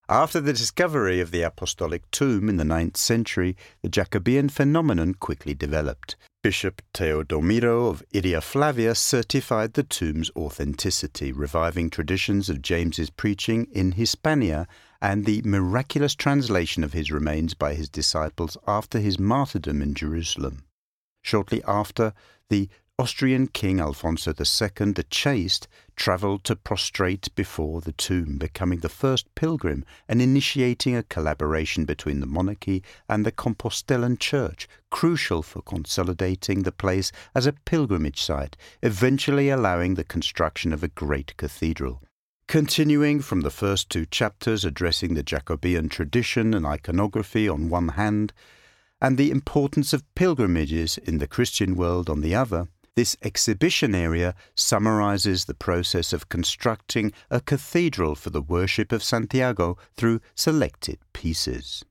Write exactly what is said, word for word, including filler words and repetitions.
After the discovery of the apostolic tomb in the ninth century, the Jacobean phenomenon quickly developed. Bishop Teodomiro of Iria Flavia certified the tomb's authenticity, reviving traditions of James's preaching in Hispania and the miraculous translation of his remains by his disciples after his martyrdom in Jerusalem. Shortly after, the Austrian King Alfonso the Second the Chaste travelled to prostrate before the tomb, becoming the first pilgrim and initiating a collaboration between the monarchy and the Compostelan Church, crucial for consolidating the place as a pilgrimage site, eventually allowing the construction of a great cathedral. Continuing from the first two chapters addressing the Jacobean tradition and iconography on one hand, and the importance of pilgrimages in the Christian world on the other, this exhibition area summarizes the process of constructing a cathedral for the worship of Santiago through selected pieces.